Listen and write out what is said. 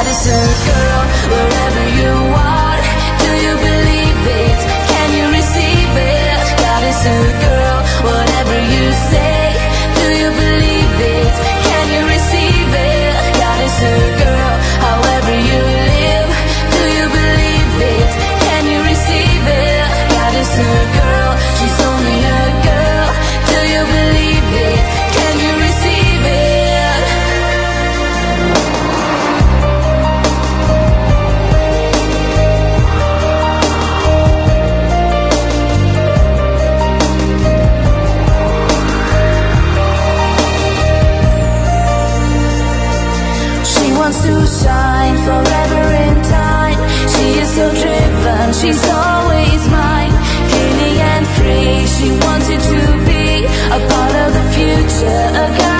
goddess and girl, wherever you are, do you believe it? Can you receive it? Goddess and girl, whatever you say, do you believe it? Can you receive it? Goddess and girl, however you live, do you believe it? Can you receive it? Goddess and girl, she's only a girl, do you believe it? Can you receive it? She wants to shine forever in time. She is so driven, she's always mine. Gaining and free, she wanted to be a part of the future, a